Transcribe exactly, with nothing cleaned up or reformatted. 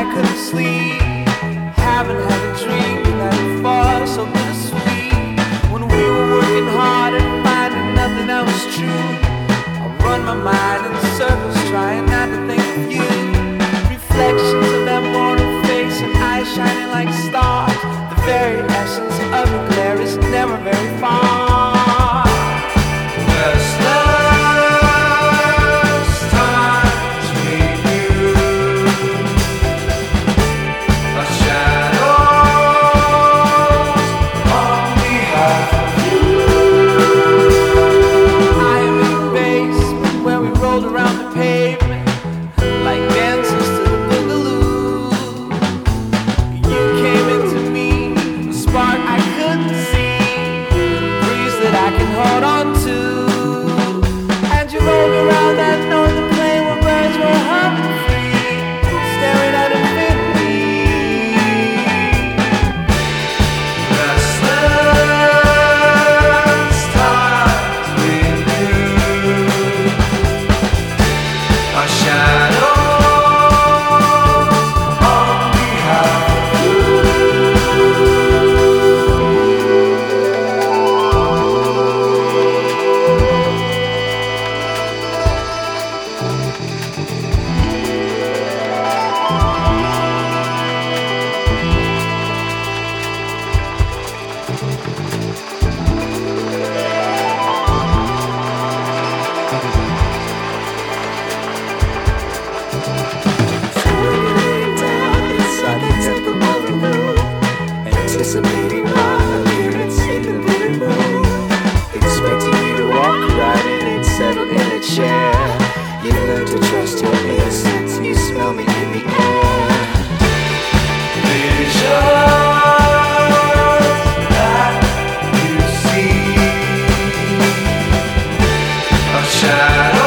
couldn't sleep. Haven't had a dream that it far so bittersweet. When we were working hard and finding nothing else true, I run my mind in circles trying not to think of you. Reflections of that morning face and eyes shining like stars. The very essence of the glare is never very far. Anticipating my appearance in the blue moon, expecting you to walk right in and settle in a chair. You learn to trust your innocence, you smell me in the air. Visions that you see, a shadow.